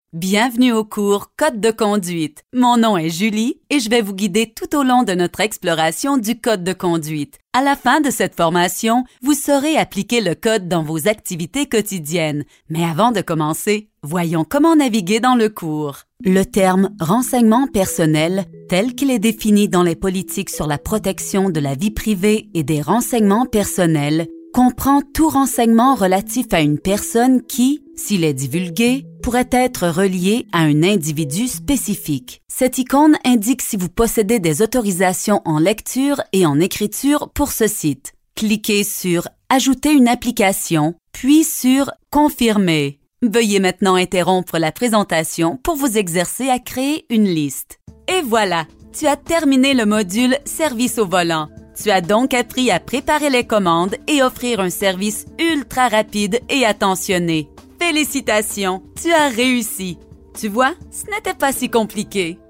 Bienvenue au cours Code de conduite. Mon nom est Julie et je vais vous guider tout au long de notre exploration du code de conduite. À la fin de cette formation, vous saurez appliquer le code dans vos activités quotidiennes. Mais avant de commencer, voyons comment naviguer dans le cours. Le terme « renseignement personnel », tel qu'il est défini dans les politiques sur la protection de la vie privée et des renseignements personnels, comprend tout renseignement relatif à une personne qui, s'il est divulgué, pourrait être relié à un individu spécifique. Cette icône indique si vous possédez des autorisations en lecture et en écriture pour ce site. Cliquez sur « Ajouter une application », puis sur « Confirmer ». Veuillez maintenant interrompre la présentation pour vous exercer à créer une liste. Et voilà, tu as terminé le module « Service au volant ». Tu as donc appris à préparer les commandes et offrir un service ultra rapide et attentionné. Félicitations, tu as réussi. Tu vois, ce n'était pas si compliqué.